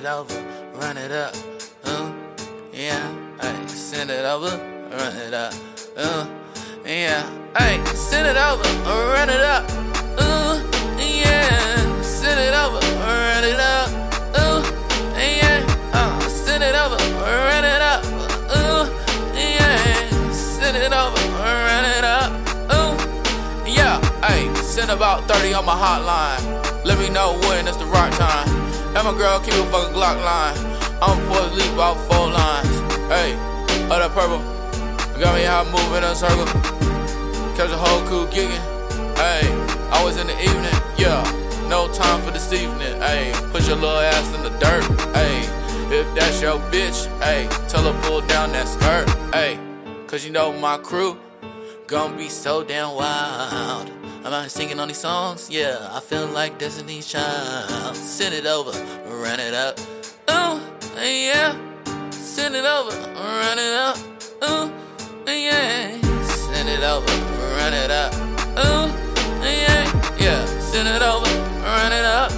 over, run it up, yeah, hey, send it over, run it up, yeah, hey, send it over, run it up, yeah, send it over, run it up, yeah, send it over, run it up, yeah, send it over, run it up, yeah, hey, send about 30 on my hotline. Let me know when it's the right time. And my girl keep a fucking Glock line. I'm supposed to leave about 4 lines. Hey, oh that purple got me out moving in a circle. Catch a whole crew gigging. Hey, always in the evening. Yeah, no time for this evening. Hey, put your little ass in the dirt. Hey, if that's your bitch, hey, tell her pull down that skirt. Hey, cause you know my crew gonna be so damn wild. I'm out here singing on these songs, yeah, I feel like Destiny's Child. Send it over, run it up, yeah. Send it over, run it up, yeah. Send it over, run it up, yeah. Send it over, run it up,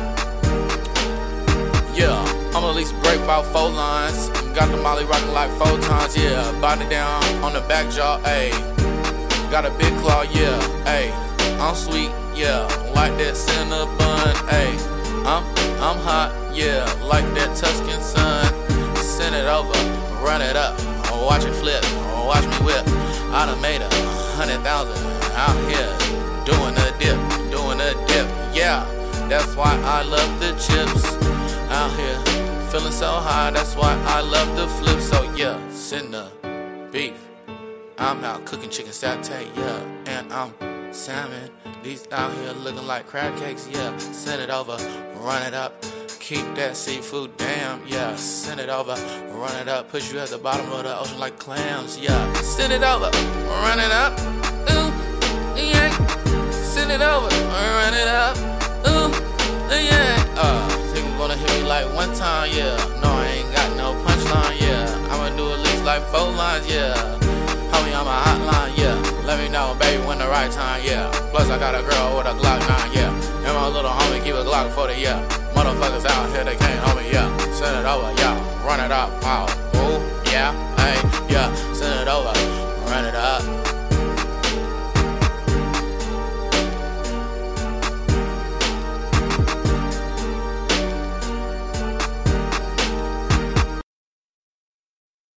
yeah. I'ma at least break about 4 lines. Got the molly rocking like 4 times, yeah. Body down on the back jaw, ayy. Got a big claw, yeah, ayy. I'm sweet, yeah, like that Cinnabon, ayy. I'm hot, yeah, like that Tuscan sun. Send it over, run it up, watch it flip, watch me whip. I done made 100,000 out here, doing a dip, yeah. That's why I love the chips, out here, feeling so high. That's why I love the flip, so yeah, send the beef. I'm out cooking chicken satay, yeah, and I'm salmon. These out here looking like crab cakes, yeah. Send it over, run it up. Keep that seafood, damn, yeah. Send it over, run it up. Push you at the bottom of the ocean like clams, yeah. Send it over, run it up, yeah. Send it over, run it up, yeah. Think you wanna hit me like 1 time, yeah. No, I ain't got no punchline, yeah. I'ma do at least like 4 lines, yeah. Homie on my hotline, yeah. Let me know, baby, when the right time, yeah. Plus, I got a girl with a Glock 9, yeah. And my little homie keep a Glock 40, yeah. Motherfuckers out here, they can't hold me, yeah. Send it over, yeah. Run it up, wow. Ooh, yeah, hey, yeah. Send it over, run it up.